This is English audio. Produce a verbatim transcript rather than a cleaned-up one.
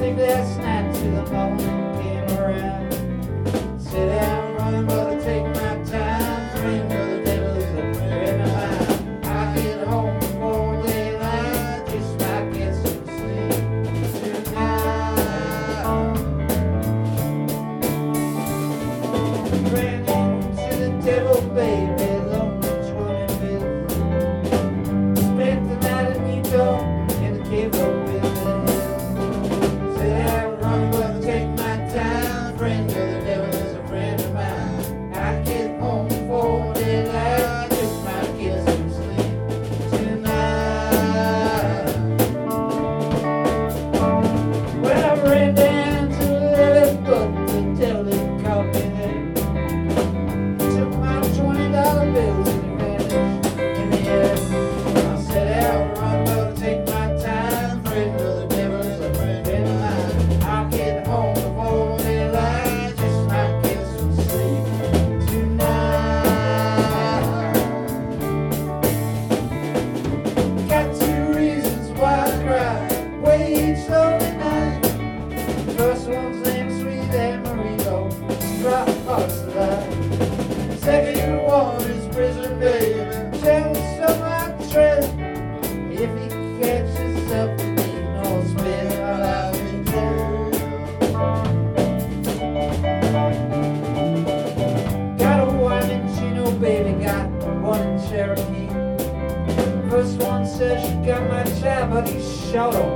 sleep last night till the morning came around. Sit down running, but I take my time. Friend of the devil is a friend of mine. I get home before daylight, just might get some sleep tonight. Ran into the devil, baby, lonely twenty bills. Spent the night in New York in the cave up in the hills. Said I run, but I take my time. Friend of the devil is a friend of mine. I get home before daylight, just might get some sleep tonight. Well, I ran down to the levee, but the devil didn't call me there. He took my twenty dollar bills and he vanished in the air. I said I'll run, but I take my time. Friend of the devil is a friend of mine. I'll get home before daylight, just might get some sleep tonight. Got two reasons why I cry, way each lonely night. The first one's named Sweet Amarillo, she brought hearts alive. Second one is prison, baby, jealous of my tread. If he catches up with me, no spend my life in jail. Got a wife in Chino, baby, got one in Cherokee. First one says she got my child, but he's short on